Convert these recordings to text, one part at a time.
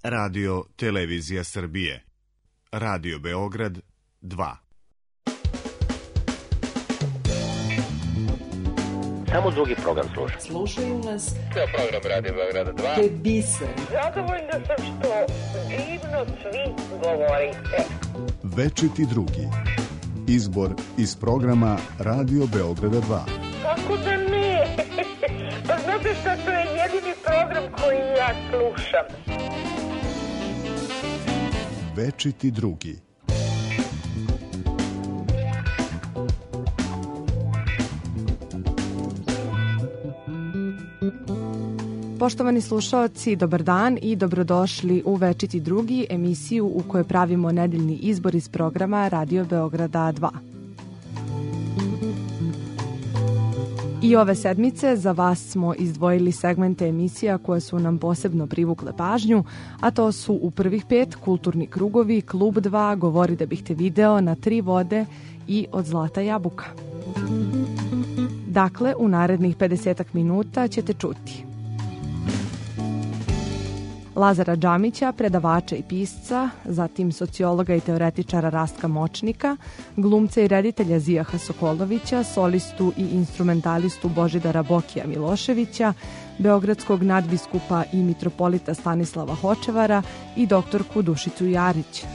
Radio Televizija Srbije. Radio Beograd 2. Samo drugi program sluša. Slušaju nas. To je program Radio Beograda 2. To je biser. Zadovoljna sam što divno svi govorite. Večiti drugi. Izbor iz programa Radio Beograda 2. Kako da ne? Pa znate šta, to je jedini program koji ja slušam. Večiti drugi. Poštovani slušaoci, dobar dan i dobrodošli u Večiti drugi, emisiju u kojoj pravimo nedeljni izbor iz programa Radio Beograda 2. I ove sedmice za vas smo izdvojili segmente emisija koje su nam posebno privukle pažnju, a to su u prvih 5 Kulturni krugovi, Klub 2, Govori da bih te video, Na 3 vode i Od zlata jabuka. Dakle, u narednih 50 minuta ćete čuti Lazara Džamića, predavača i pisca, zatim sociologa i teoretičara Rastka Močnika, glumca i reditelja Zijaha Sokolovića, solistu i instrumentalistu Božidara Bokija Miloševića, beogradskog nadbiskupa i mitropolita Stanislava Hočevara i doktorku Dušicu Jarić.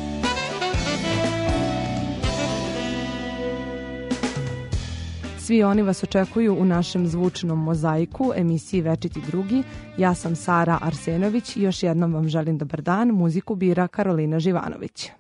Svi oni vas očekuju u našem zvučnom mozaiku, emisiji Večiti drugi. Ja sam Sara Arsenović i još jednom vam želim dobar dan. Muziku bira Karolina Živanović.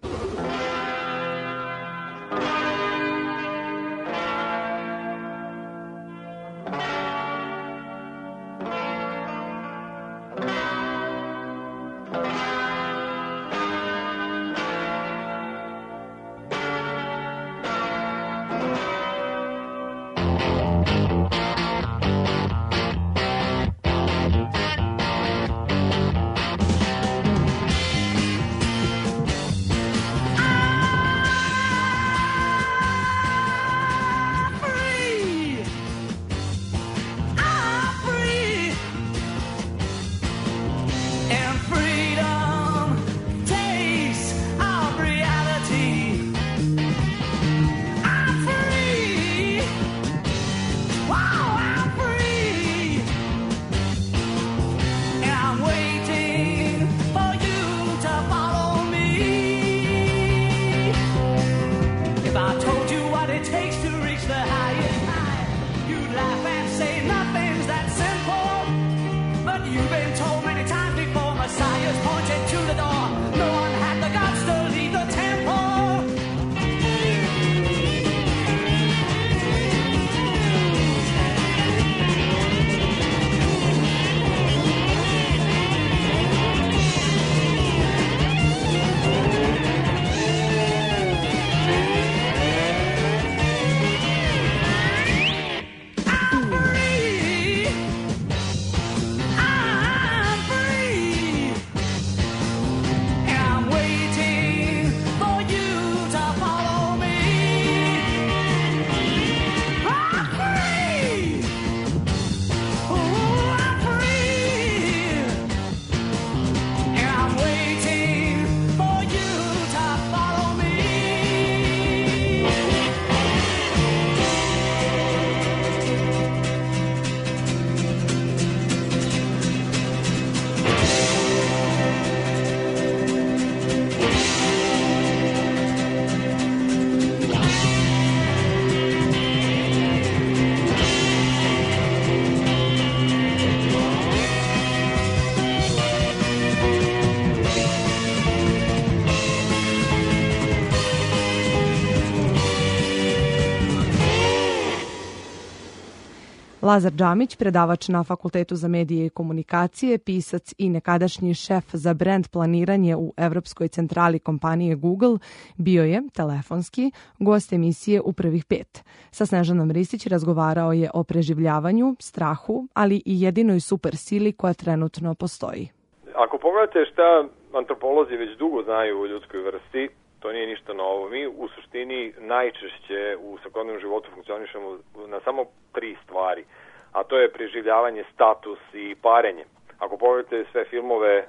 Lazar Džamić, predavač na Fakultetu za medije i komunikacije, pisac i nekadašnji šef za brand planiranje u Evropskoj centrali kompanije Google, bio je, telefonski, gost emisije u prvih 5. Sa Snežanom Ristić razgovarao je o preživljavanju, strahu, ali i jedinoj super sili koja trenutno postoji. Ako pogledate šta antropolozi već dugo znaju o ljudskoj vrsti, to nije ništa novo. Mi u suštini najčešće u svakodnevnom životu funkcionišemo na samo 3 stvari, a to je preživljavanje, status i parenje. Ako pogledate sve filmove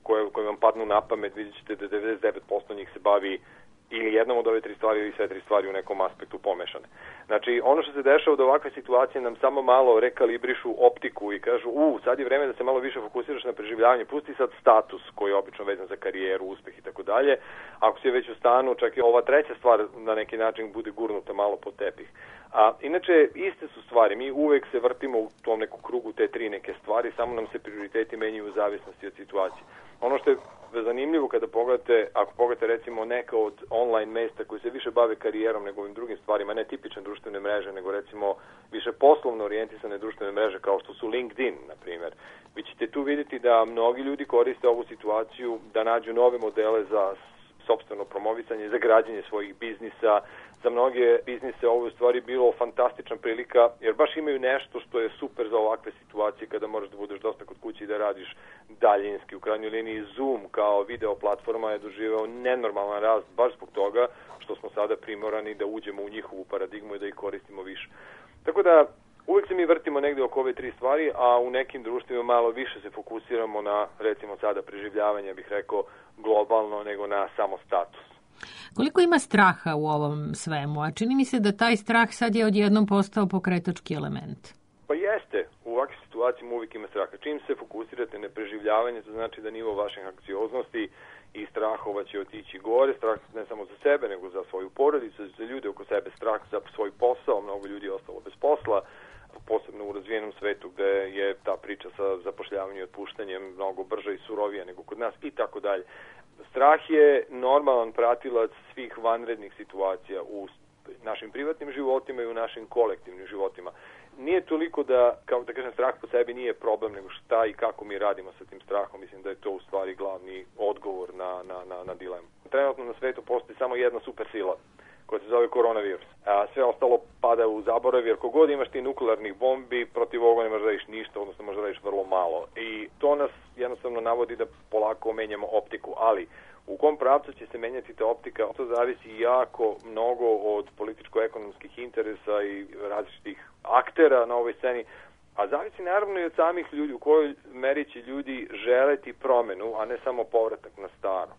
koje vam padnu na pamet, vidjet ćete da 99% njih se bavi ili jednom od ove 3 stvari ili sve 3 stvari u nekom aspektu pomešane. Znači, ono što se dešava od ovakve situacije nam samo malo rekalibrišu optiku i kažu, sad je vreme da se malo više fokusiraš na preživljavanje, pusti sad status koji je obično vezan za karijeru, uspeh i tako dalje. Ako si već u stanu, čak i ova treća stvar na neki način bude gurnuta malo pod tepih. A inače, iste su stvari, mi uvek se vrtimo u tom neku krugu te 3 neke stvari, samo nam se prioriteti menjaju u zavisnosti od situacije. Ono što je zanimljivo kada pogledate, ako pogledate recimo neka od online mesta koji se više bave karijerom nego ovim drugim stvarima, ne tipične društvene mreže, nego recimo više poslovno orijentisane društvene mreže kao što su LinkedIn, na primjer. Vi ćete tu vidjeti da mnogi ljudi koriste ovu situaciju da nađu nove modele za sopstveno promovisanje, za građenje svojih biznisa. Za mnoge biznise ovo je u stvari bilo fantastična prilika, jer baš imaju nešto što je super za ovakve situacije kada možeš da budeš dosta kod kuće i da radiš daljinski. U krajnjoj liniji Zoom kao video platforma je doživeo nenormalan rast baš zbog toga što smo sada primorani da uđemo u njihovu paradigmu i da ih koristimo više. Tako da uvijek se mi vrtimo negde oko ove 3 stvari, a u nekim društvima malo više se fokusiramo na, recimo sada, preživljavanje, bih rekao, globalno nego na samo status. Koliko ima straha u ovom svemu? A čini mi se da taj strah sad je odjednom postao pokretački element. Pa jeste. U ovakvim situacijama uvijek ima straha. Čim se fokusirate na preživljavanje, to znači da nivo vaših anksioznosti i strahova će otići gore. Strah ne samo za sebe, nego za svoju porodicu, za ljude oko sebe. Strah za svoj posao. Mnogo ljudi je ostalo bez posla, posebno u razvijenom svetu gde je ta priča sa zapošljavanjem i otpuštanjem mnogo brža i surovija nego kod nas i tako dalje. Strah je normalan pratilac svih vanrednih situacija u našim privatnim životima i u našim kolektivnim životima. Nije toliko da, kao da kažem, strah po sebi nije problem, nego šta i kako mi radimo sa tim strahom. Mislim da je to u stvari glavni odgovor na dilemu. Trenutno na svetu postoji samo jedna super sila koja se zove koronavirus. A sve ostalo pada u zaborav, jer kogod imaš ti nuklearnih bombi, protiv ovoga ne možeš da radiš ništa, odnosno možeš da radiš vrlo malo. I to nas jednostavno navodi da polako menjamo optiku, ali u kom pravcu će se menjati ta optika, to zavisi jako mnogo od političko-ekonomskih interesa i različitih aktera na ovoj sceni, a zavisi naravno i od samih ljudi, u kojoj meri će ljudi želeti promenu, a ne samo povratak na staro.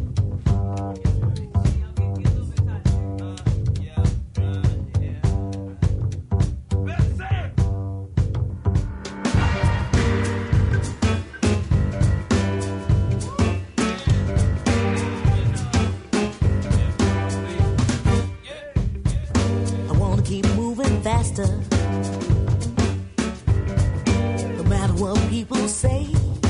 Faster, no matter what people say.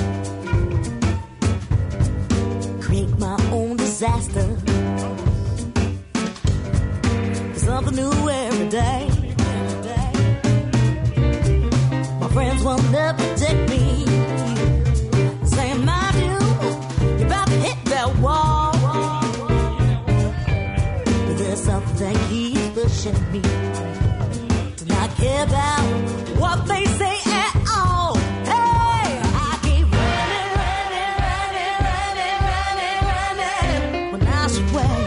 Create my own disaster. Something new every day. My friends will never protect me. Saying, my dude, you're about to hit that wall. But there's something that keeps pushing me. Care about what they say at all. Hey, I keep running, running, running, running, running, running when I should wait.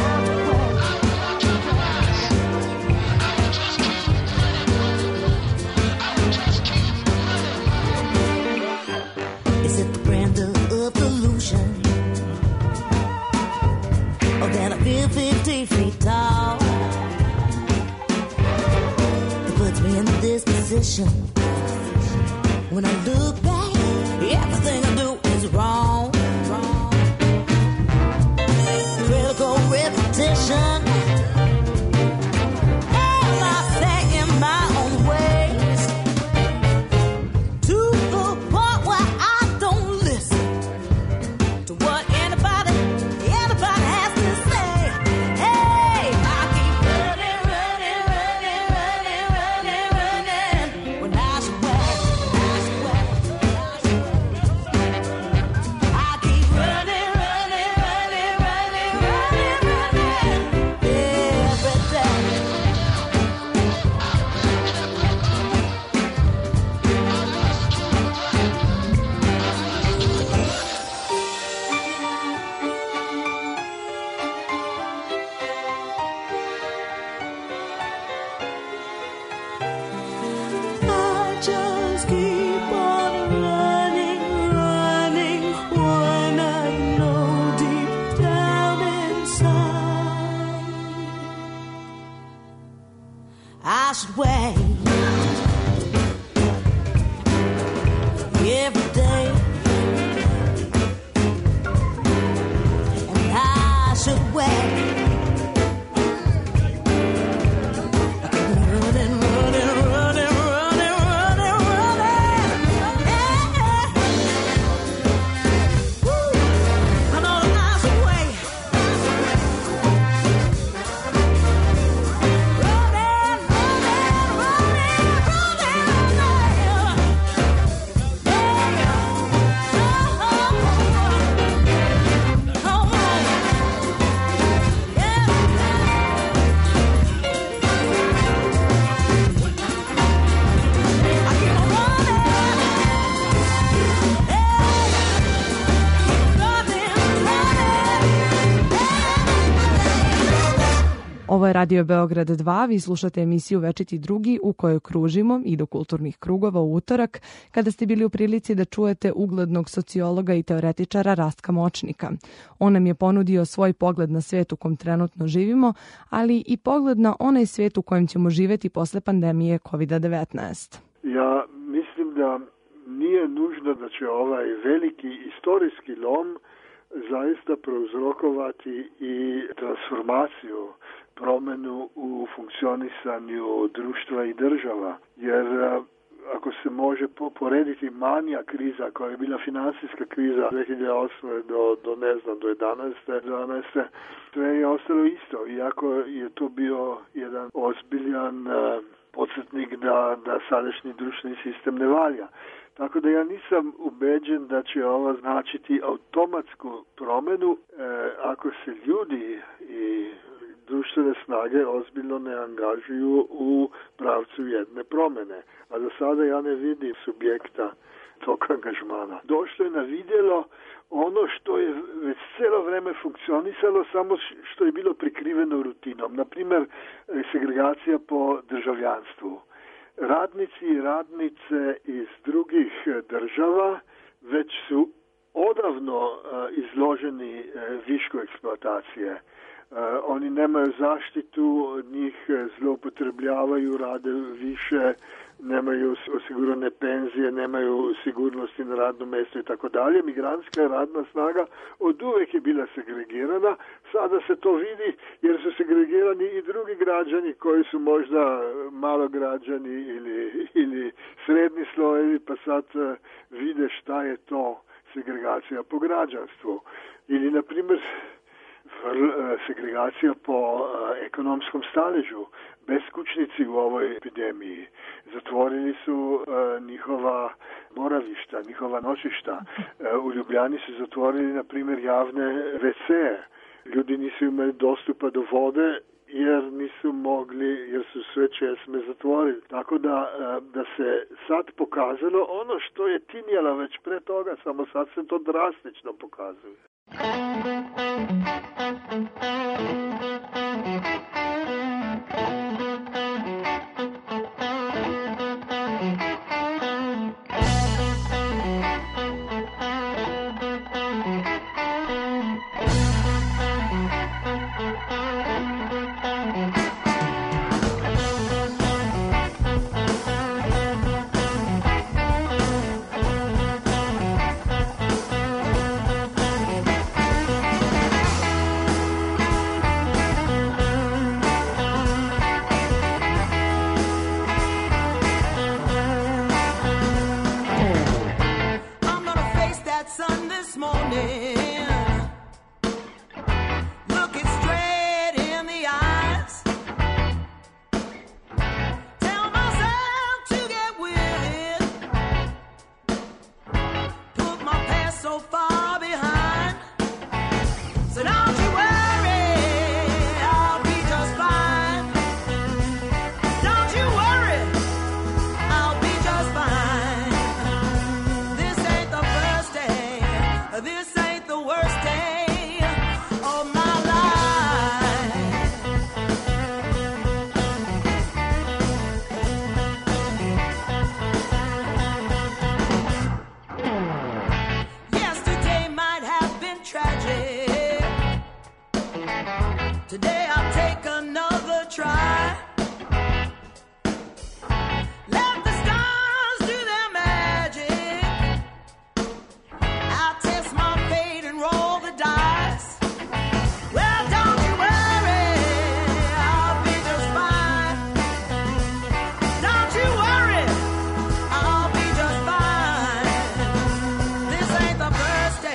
Is it the brand of illusion, or that I feel 50 feet tall? Me in this position. When I look back, everything I do is wrong. Critical repetition. Am I set in my own ways? To the point where I don't listen to what anybody has to say. Hey, I keep running, running, running, running, running. When I should wait, I should wait. Ovo je Radio Beograd 2, vi slušate emisiju Večiti drugi u kojoj kružimo i do kulturnih krugova u utorak, kada ste bili u prilici da čujete uglednog sociologa i teoretičara Rastka Močnika. On nam je ponudio svoj pogled na svet u kom trenutno živimo, ali i pogled na onaj svet u kojem ćemo živjeti posle pandemije COVID-19. Ja mislim da nije nužno da će ovaj veliki istorijski lom zaista prouzrokovati i transformaciju, promjenu u funkcionisanju društva i država. Jer ako se može porediti manija kriza koja je bila financijska kriza 2008. do 11. sve je ostalo isto. Iako je to bio jedan ozbiljan podsjetnik da sadašnji društveni sistem ne valja. Tako da ja nisam ubeđen da će ovo značiti automatsku promjenu ako se ljudi i društvene snage ozbiljno ne angažuju u pravcu jedne promjene. A do sada ja ne vidim subjekta tog angažmana. Došlo je na vidjelo ono što je već cijelo vreme funkcionisalo, samo što je bilo prikriveno rutinom. Naprimjer, segregacija po državljanstvu. Radnici i radnice iz drugih država već su odavno izloženi višku eksploatacije. Oni nemaju zaštitu, njih zloupotrebljavaju, rade više, nemaju osigurane penzije, nemaju sigurnosti na radnom mjestu i tako dalje. Migrantska radna snaga od uvijek je bila segregirana, sada se to vidi jer su segregirani i drugi građani koji su možda malograđani ili srednji slojevi, pa sad vide šta je to segregacija po građanstvu. Ili, na primjer, segregacija po ekonomskom staležu. Beskućnici u ovoj epidemiji zatvorili su njihova boravišta, njihova noćišta. U Ljubljani su zatvorili, na primjer, javne WC-e. Ljudi nisu imali dostupa do vode jer nisu mogli, jer su sve česme zatvorili. Tako da se sad pokazalo ono što je tinjalo već pre toga, samo sad se to drastično pokazuje.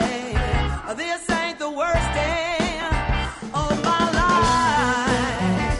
This ain't the worst day of my life.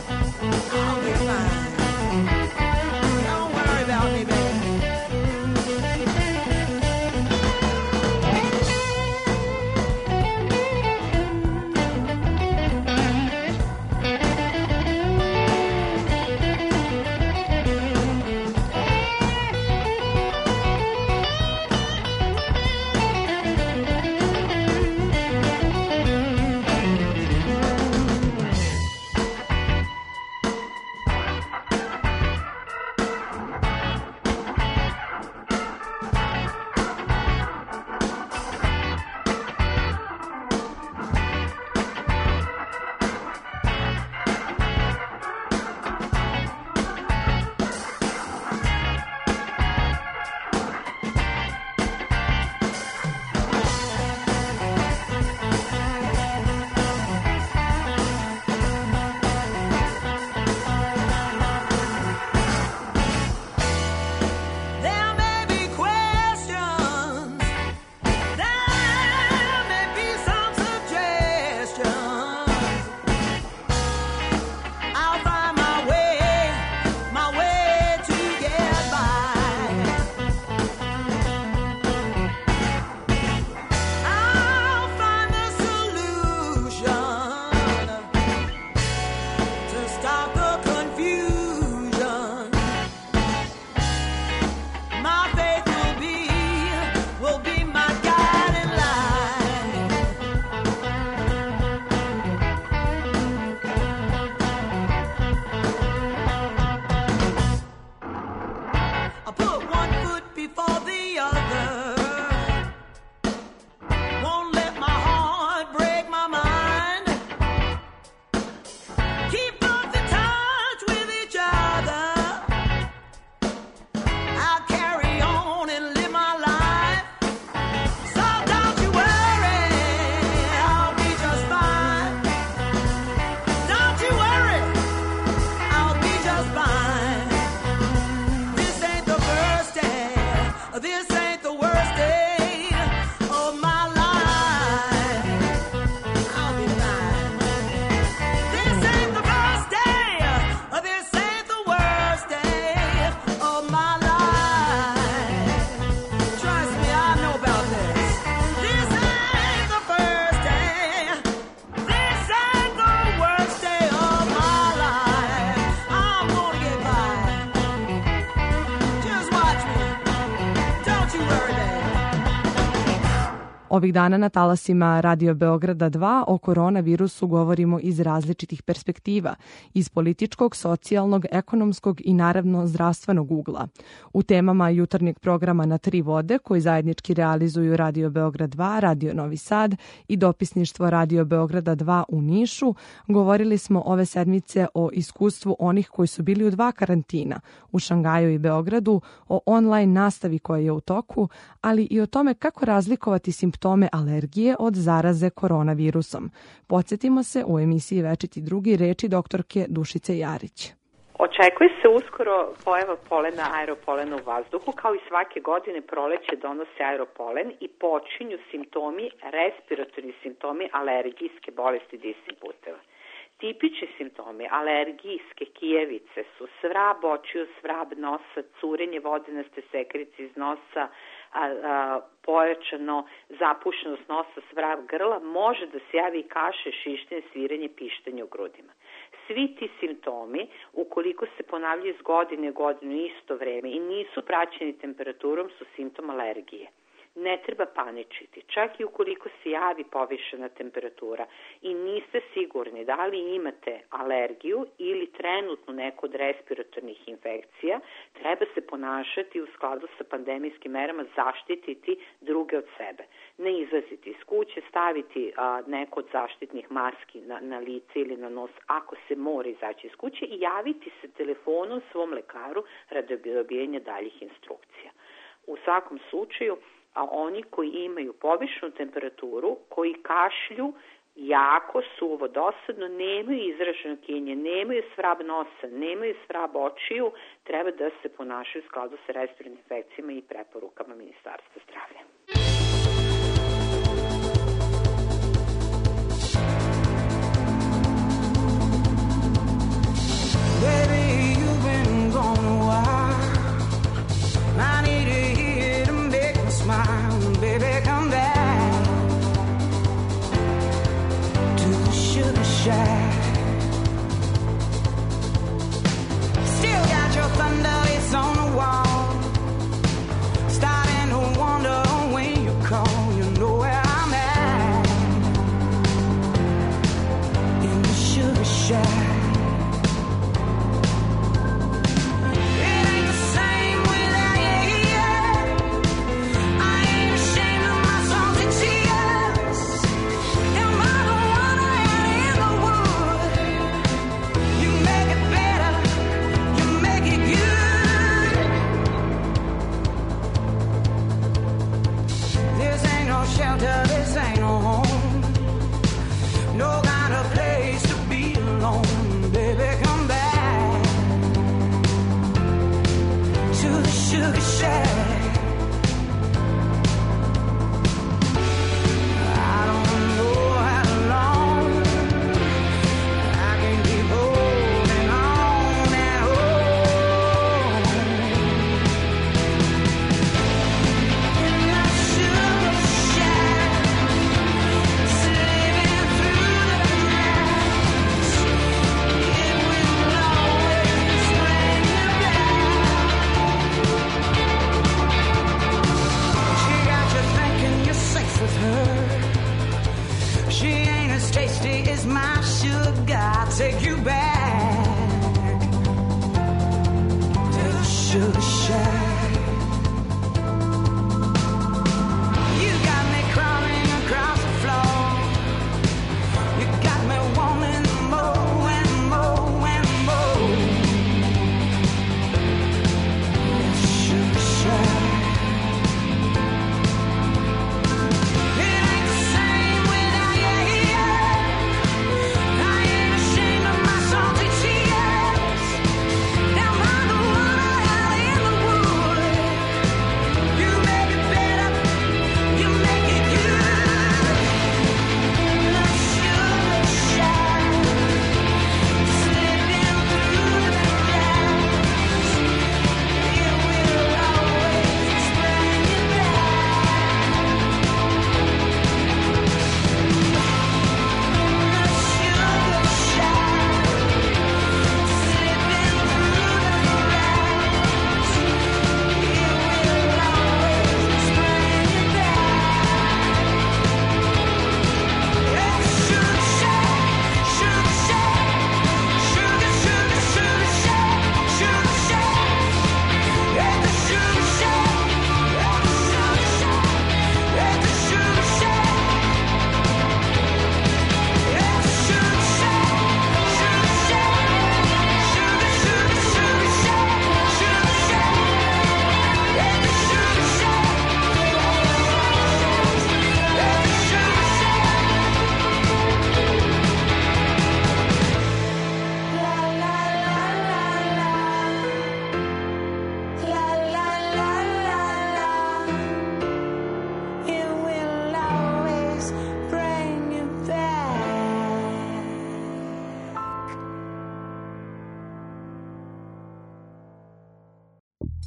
Ovih dana na talasima Radio Beograda 2 o koronavirusu govorimo iz različitih perspektiva, iz političkog, socijalnog, ekonomskog i naravno zdravstvenog ugla. U temama jutarnjeg programa Na tri vode, koji zajednički realizuju Radio Beograd 2, Radio Novi Sad i dopisništvo Radio Beograda 2 u Nišu, govorili smo ove sedmice o iskustvu onih koji su bili u 2 karantina, u Šangaju i Beogradu, o online nastavi koja je u toku, ali i o tome kako razlikovati simptome alergije od zaraze koronavirusom. Podsjetimo se u emisiji Večiti drugi reči doktorke Dušice Jarić. Očekuje se uskoro pojava polena, aeropolena u vazduhu. Kao i svake godine proleće donose aeropolen i počinju simptomi, respiratorni simptomi alergijske bolesti disnih puteva. Tipični simptomi alergijske kijevice su svrab očiju, svrab nosa, curenje vodenaste sekrice iz nosa, pojačano zapušenost nosa, svrab grla, može da se javi i kaše, šištenje, sviranje, pištanje u grudima. Svi ti simptomi, ukoliko se ponavljaju iz godine u godinu isto vreme i nisu praćeni temperaturom, su simptom alergije. Ne treba paničiti, čak i ukoliko se javi povišena temperatura i niste sigurni da li imate alergiju ili trenutno neku od respiratornih infekcija, treba se ponašati u skladu sa pandemijskim merama, zaštititi druge od sebe. Ne izlaziti iz kuće, staviti neko od zaštitnih maski na lice ili na nos ako se mora izaći iz kuće i javiti se telefonom svom lekaru radi dobijanja daljih instrukcija. U svakom slučaju, a oni koji imaju povišenu temperaturu, koji kašlju jako, suvo, dosadno, nemaju izraženo kinje, nemaju svrab nosa, nemaju svrab očiju, treba da se ponašaju u skladu sa respiratornim infekcijama i preporukama Ministarstva zdravlja. Baby, come back to the sugar shack. Still got your thunder, it's on the wall. Starting to wonder when you call, you know where I'm at. In the sugar shack. My song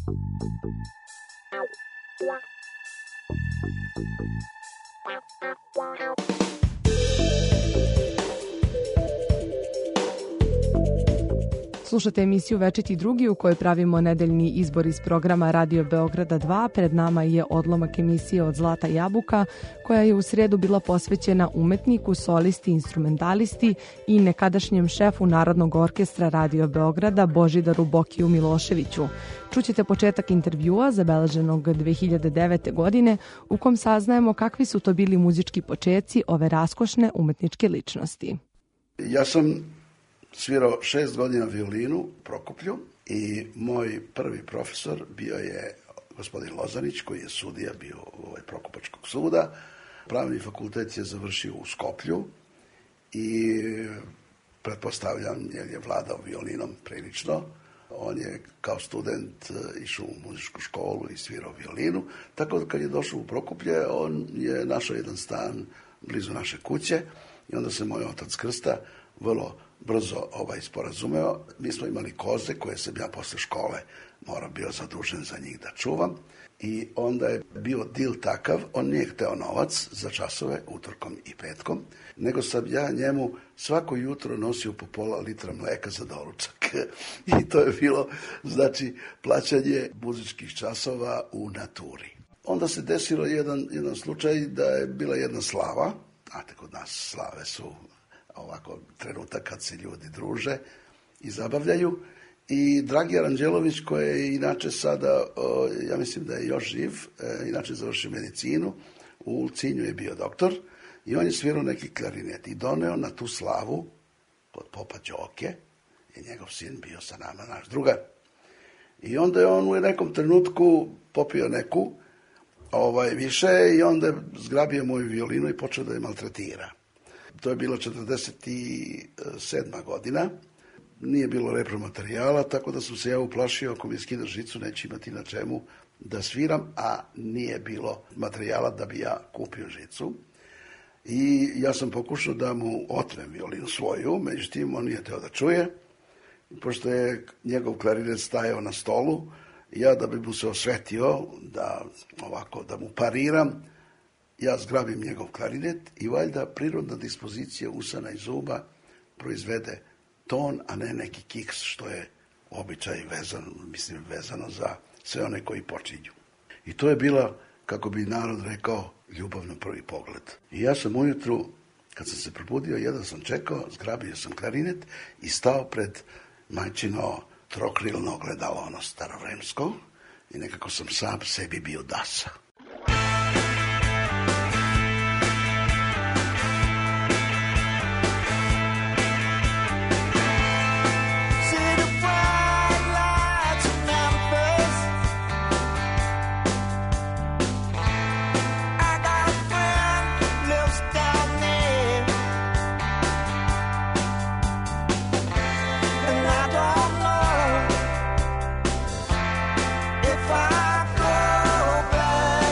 Slušate emisiju Večiti drugi u kojoj pravimo nedeljni izbor iz programa Radio Beograda 2. Pred nama je odlomak emisije Od zlata jabuka koja je u srijedu bila posvećena umetniku, solisti, instrumentalisti i nekadašnjem šefu Narodnog orkestra Radio Beograda Božidaru Bokiju Miloševiću. Čućete početak intervjua zabeleženog 2009. godine u kom saznajemo kakvi su to bili muzički počeci ove raskošne umetničke ličnosti. Ja sam svirao 6 godina violinu u Prokuplju i moj prvi profesor bio je gospodin Lozanić, koji je sudija bio Prokupačkog suda. Pravni fakultet je završio u Skoplju i pretpostavljam jer je vladao violinom prilično. On je kao student išao u muzičku školu i svirao violinu, tako da kad je došao u Prokuplje, on je našao jedan stan blizu naše kuće i onda se moj otac Krsta vrlo brzo sporazumeo. Mi smo imali koze koje sam ja posle škole morao bio zadužen za njih da čuvam i onda je bio deal takav, on nije hteo novac za časove utorkom i petkom, nego sam ja njemu svako jutro nosio po pola litra mleka za doručak. I to je bilo, znači, plaćanje muzičkih časova u naturi. Onda se desilo jedan slučaj da je bila jedna slava, znate, kod nas slave su ovako trenutak kad se ljudi druže i zabavljaju. I Dragi Aranđelović, koji je inače sada, ja mislim da je još živ, inače završio medicinu, u Ulcinju je bio doktor i on je svirao neki klarinet i doneo na tu slavu kod popa Đoke, je njegov sin bio sa nama, naš drugar. I onda je on u nekom trenutku popio neku više i onda je zgrabio moju violinu i počeo da je maltretira. To je bilo 47. godina, nije bilo repromaterijala, tako da sam se ja uplašio ako mi skida žicu neće imati na čemu da sviram, a nije bilo materijala da bi ja kupio žicu. I ja sam pokušao da mu otmem violinu svoju, međutim on nije teo da čuje. Pošto je njegov klarinet stajao na stolu, ja da bi mu se osvetio, da mu pariram, ja zgrabim njegov klarinet i valjda prirodna dispozicija usana i zuba proizvede ton, a ne neki kiks, što je običaj vezano za sve one koji počinju. I to je bila, kako bi narod rekao, ljubav na prvi pogled. I ja sam ujutru, kad sam se probudio, jedan sam čekao, zgrabio sam klarinet i stao pred majčino trokrilno ogledalo, ono starovremsko, i nekako sam sam sebi bio dasa. If I go back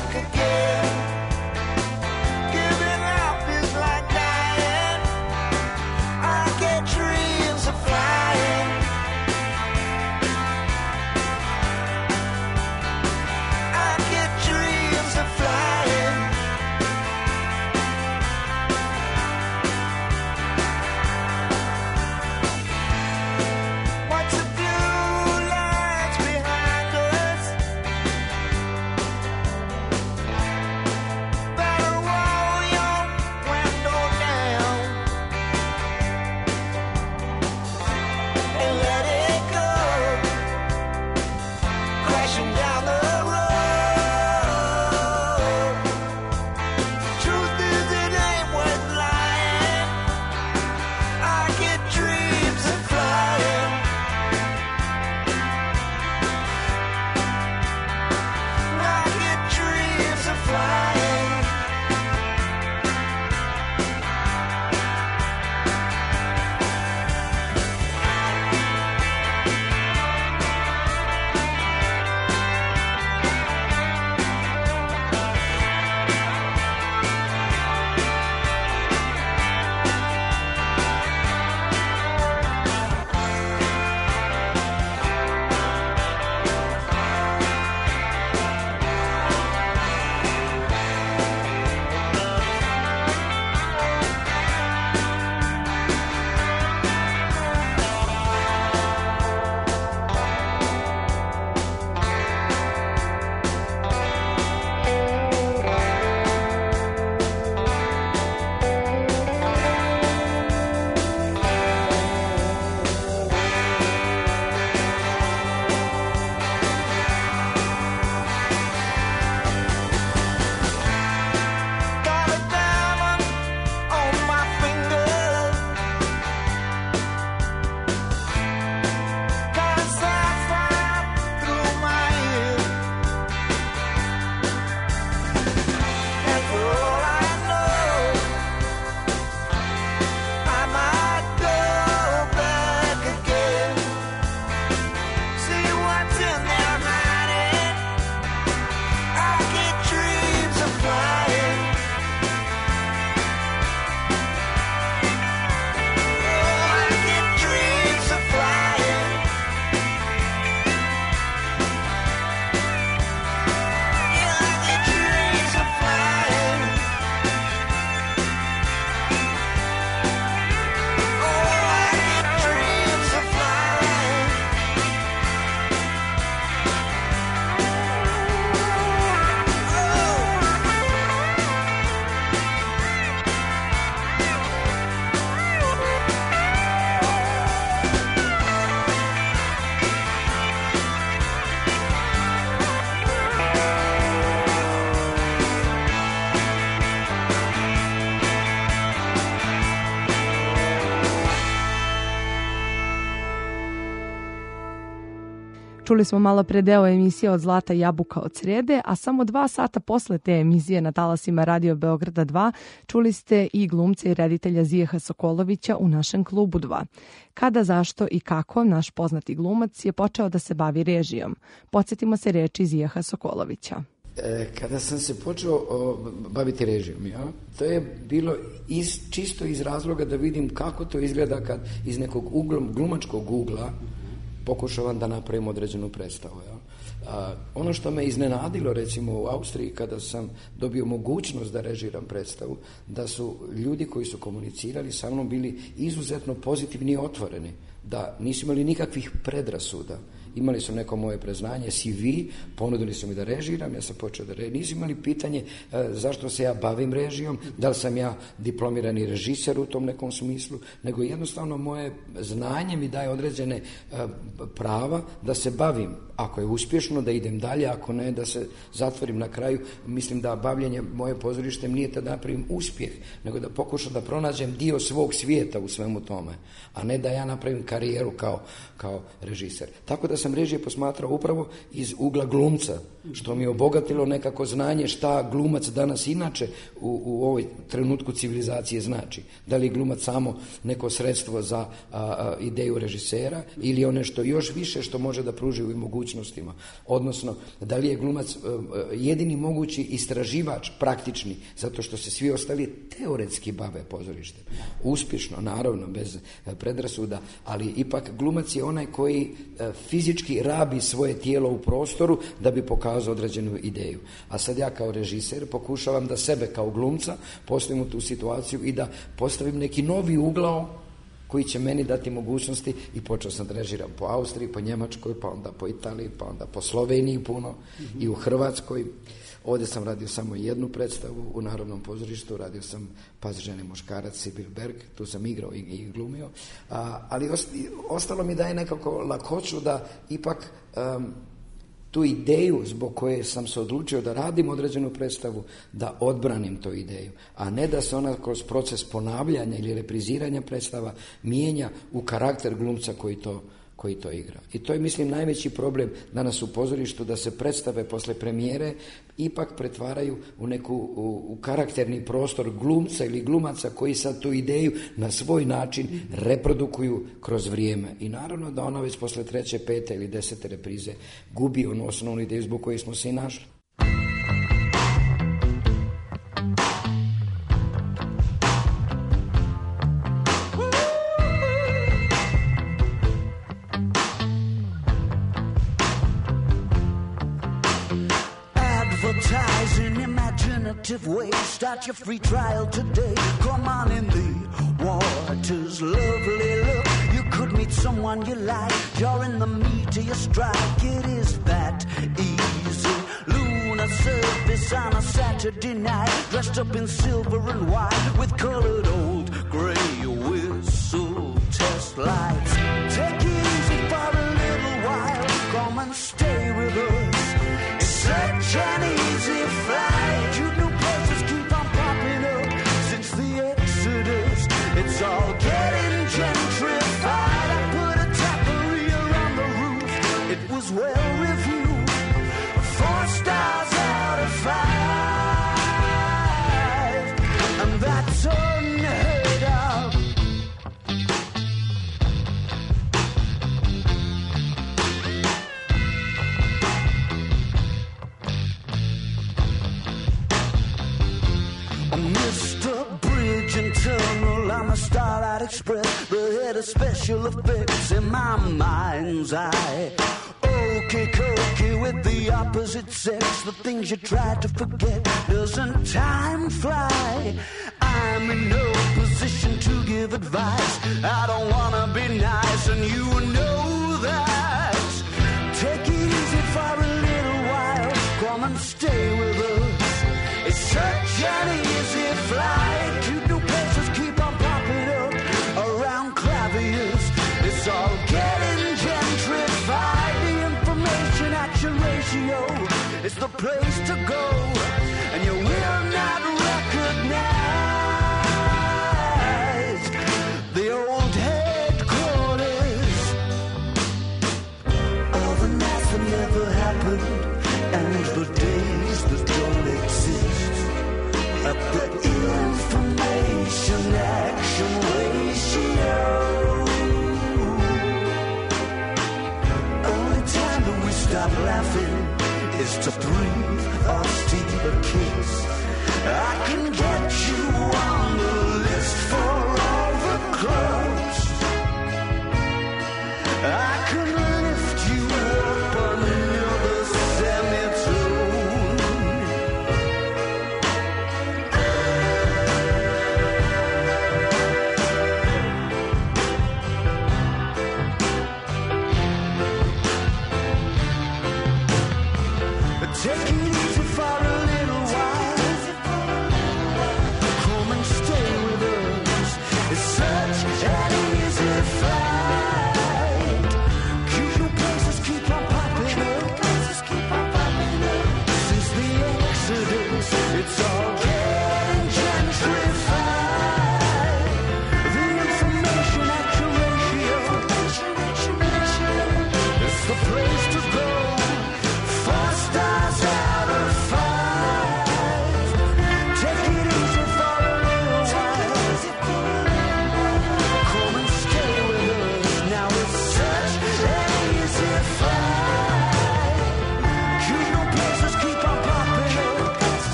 Čuli smo malo pre deo emisije Od zlata jabuka od srede, a samo 2 sata posle te emisije na talasima Radio Beograda 2 čuli ste i glumca i reditelja Zijeha Sokolovića u našem klubu 2. Kada, zašto i kako naš poznati glumac je počeo da se bavi režijom? Podsjetimo se reči Zijeha Sokolovića. Kada sam se počeo baviti režijom, to je bilo čisto iz razloga da vidim kako to izgleda kad iz nekog glumačkog ugla pokušavam da napravim određenu predstavu. Ono što me iznenadilo recimo u Austriji kada sam dobio mogućnost da režiram predstavu, da su ljudi koji su komunicirali sa mnom bili izuzetno pozitivni i otvoreni, da nisu imali nikakvih predrasuda. Imali su neko moje preznanje, CV, ponudili su mi da režiram, ja sam počeo da režiram. Nisu imali pitanje zašto se ja bavim režijom, da li sam ja diplomirani režiser u tom nekom smislu, nego jednostavno moje znanje mi daje određene prava da se bavim. Ako je uspješno, da idem dalje, ako ne, da se zatvorim na kraju. Mislim da bavljenje moje pozorištem nije da napravim uspjeh, nego da pokušam da pronađem dio svog svijeta u svemu tome, a ne da ja napravim karijeru kao režiser. Tako da sam režije posmatrao upravo iz ugla glumca, što mi je obogatilo nekako znanje šta glumac danas inače u ovoj trenutku civilizacije znači. Da li je glumac samo neko sredstvo za ideju režisera ili je nešto još više što može da pruži u mogućnostima. Odnosno, da li je glumac jedini mogući istraživač praktični, zato što se svi ostali teoretski bave pozorištem. Uspješno, naravno, bez predrasuda, ali ipak glumac je onaj koji fizički rabi svoje tijelo u prostoru da bi pokazao određenu ideju. A sad ja kao režiser pokušavam da sebe kao glumca postavim u tu situaciju i da postavim neki novi ugao koji će meni dati mogućnosti i počeo sam da režiram po Austriji, po Njemačkoj, pa onda po Italiji, pa onda po Sloveniji puno i u Hrvatskoj. Ovdje sam radio samo jednu predstavu u Narodnom pozorištu, radio sam Pas žene muškarac, Sibyl Berg, tu sam igrao i glumio, ali ostalo mi daje nekako lakoću da ipak tu ideju zbog koje sam se odlučio da radim određenu predstavu, da odbranim tu ideju, a ne da se ona kroz proces ponavljanja ili repriziranja predstava mijenja u karakter glumca koji to igra. I to je, mislim, najveći problem danas u pozorištu, da se predstave posle premijere ipak pretvaraju u karakterni prostor glumca ili glumaca koji sad tu ideju na svoj način reprodukuju kroz vrijeme. I naravno da ona već posle 3., 5. ili 10. reprize gubi onu osnovnu ideju zbog koje smo se i našli. Way. Start your free trial today. Come on in the water's lovely look. You could meet someone you like. You're in the meat of your strike. It is that easy. Lunar surface on a Saturday night. Dressed up in silver and white with colored old gray whistle test lights. Take it easy for a little while. Come and stay with us. It's such an easy flight. You know it's all getting gentrified. I put a taqueria on the roof. It was well reviewed. 4 stars out of 5. And that's unheard of. Mr. Bridge and Tunnel on the Starlight Express, the head of special effects in my mind's eye. Okey cokey with the opposite sex, the things you try to forget. Doesn't time fly? I'm in no position to give advice. I don't wanna be nice, and you know that. Take it easy for a little while. Come and stay with us. It's such an easy flight. Cute new places keep on popping up around claviers. It's all getting gentrified. The information action ratio is the place to go, and you will not recognize the old headquarters of a nice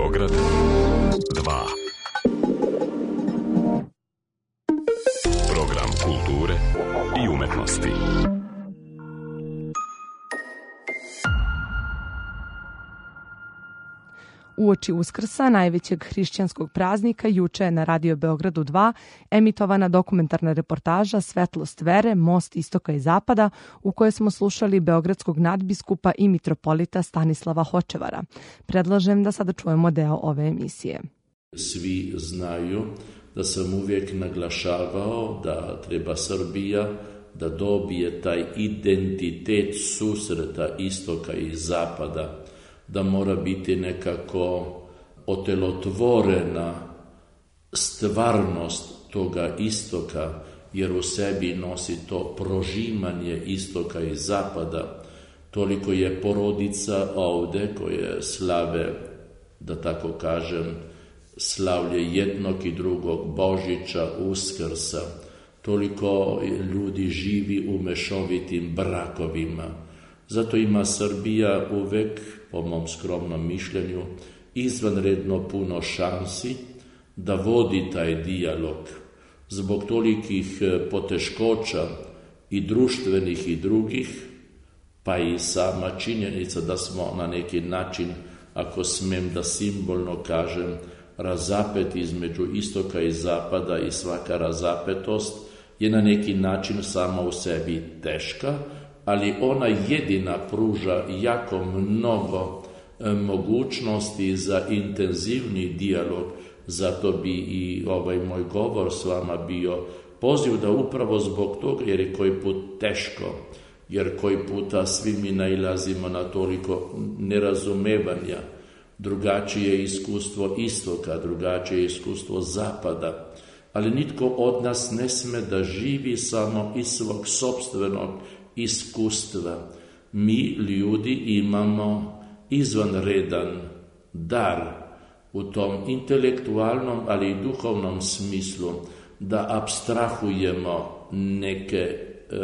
Beograd 2. Program kulture i umetnosti. Uoči Uskrsa, najvećeg hrišćanskog praznika, juče je na Radio Beogradu 2 emitovana dokumentarna reportaža Svetlost vere, most istoka i zapada, u kojoj smo slušali beogradskog nadbiskupa i mitropolita Stanislava Hočevara. Predlažem da sada čujemo deo ove emisije. Svi znaju da sam uvijek naglašavao da treba Srbija da dobije taj identitet susreta istoka i zapada, da mora biti nekako otelotvorena stvarnost toga istoka, jer u sebi nosi to prožimanje istoka i zapada. Toliko je porodica ovde koje slave, da tako kažem, slavlje jednog i drugog Božića, Uskrsa. Toliko ljudi živi u mešovitim brakovima. Zato ima Srbija uvek, po mom skromnom mišljenju, izvanredno puno šansi da vodi taj dijalog. Zbog tolikih poteškoća i društvenih i drugih, pa i sama činjenica da smo na neki način, ako smem da simbolno kažem, razapeti između istoka i zapada, i svaka razapetost je na neki način sama u sebi teška, ali ona jedina pruža jako mnogo mogućnosti za intenzivni dijalog. Zato bi i ovaj moj govor s vama bio poziv da upravo zbog toga, jer je koji put teško, jer koji puta svi mi nailazimo na toliko nerazumevanja, drugačije iskustvo istoka, drugačije iskustvo zapada, ali nitko od nas ne sme da živi samo iz svog sopstvenog iskustva. Mi, ljudi, imamo izvanredan dar u tom intelektualnom, ali i duhovnom smislu, da apstrahujemo neke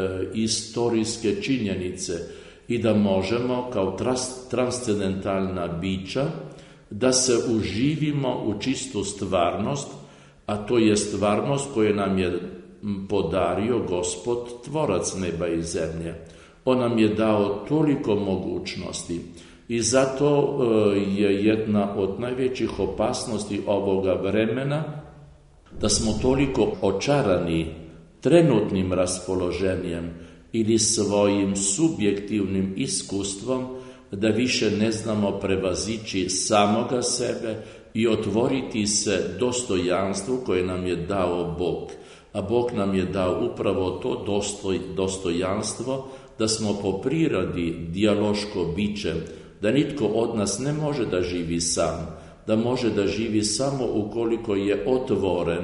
istorijske činjenice i da možemo kao transcendentalna bića da se uživimo u čistu stvarnost, a to je stvarnost koju nam je podario Gospod, tvorac neba i zemlje. On nam je dao toliko mogućnosti i zato je jedna od najvećih opasnosti ovoga vremena da smo toliko očarani trenutnim raspoloženjem ili svojim subjektivnim iskustvom da više ne znamo prevazići samoga sebe i otvoriti se dostojanstvu koje nam je dao Bog. A Bog nam je dao upravo to dostojanstvo da smo po prirodi dijaloško biće, da nitko od nas ne može da živi sam, da može da živi samo ukoliko je otvoren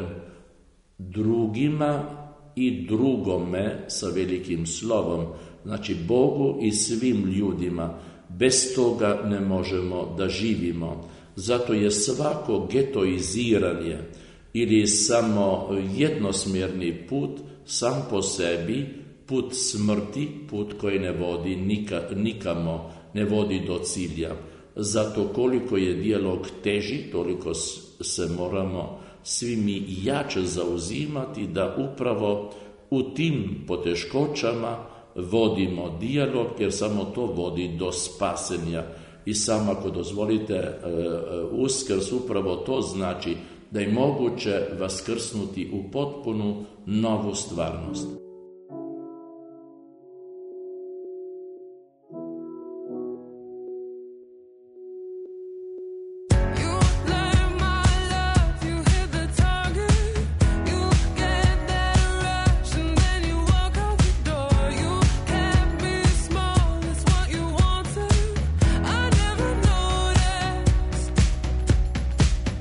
drugima i drugome sa velikim slovom, znači Bogu i svim ljudima. Bez toga ne možemo da živimo. Zato je svako getoiziranje ili samo jednosmjerni put sam po sebi put smrti, put koji ne vodi nikamo, ne vodi do cilja. Zato koliko je dijalog teži, toliko se moramo svi mi jače zauzimati da upravo u tim poteškoćama vodimo dijalog, jer samo to vodi do spasenja. I samo ako dozvolite, Uskrs upravo to znači da je moguće vaskrsnuti u potpunu novu stvarnost.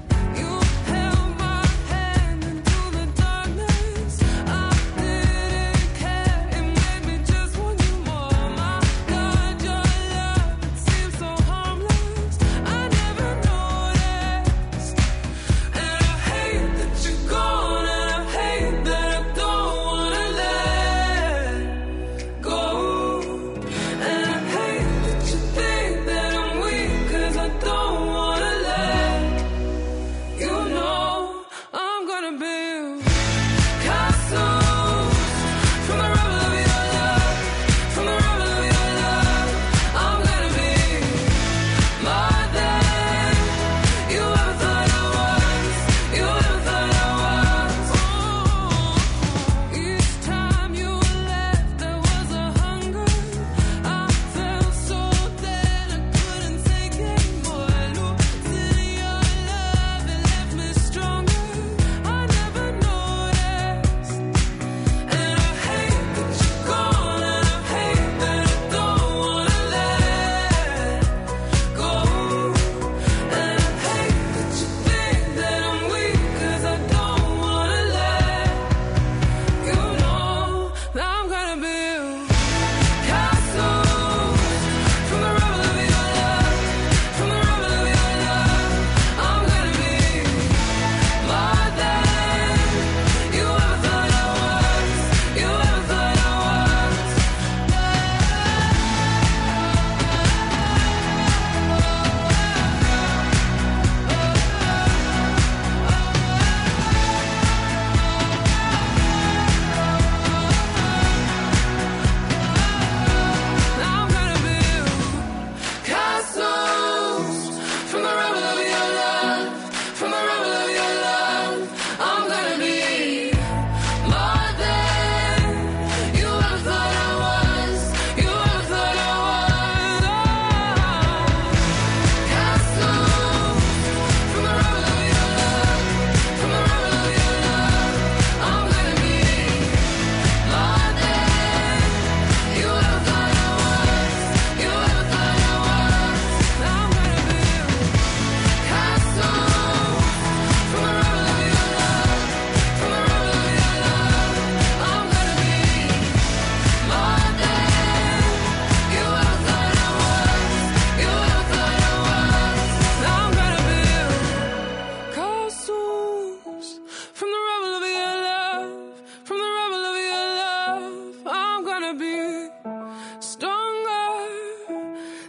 Darkness, I did it.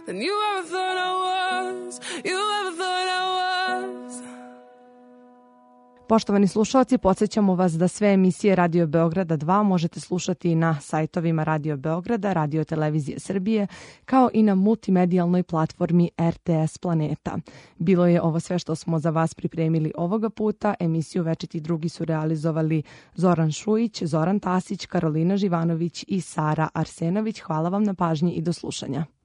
than you ever thought I was. You ever thought I was. Poštovani slušalci, podsjećamo vas da sve emisije Radio Beograda 2 možete slušati na sajtovima Radio Beograda, Radio Televizije Srbije, kao i na multimedijalnoj platformi RTS Planeta. Bilo je ovo sve što smo za vas pripremili ovoga puta. Emisiju Večiti drugi su realizovali Zoran Šujić, Zoran Tasić, Karolina Živanović i Sara Arsenović. Hvala vam na pažnji i do slušanja.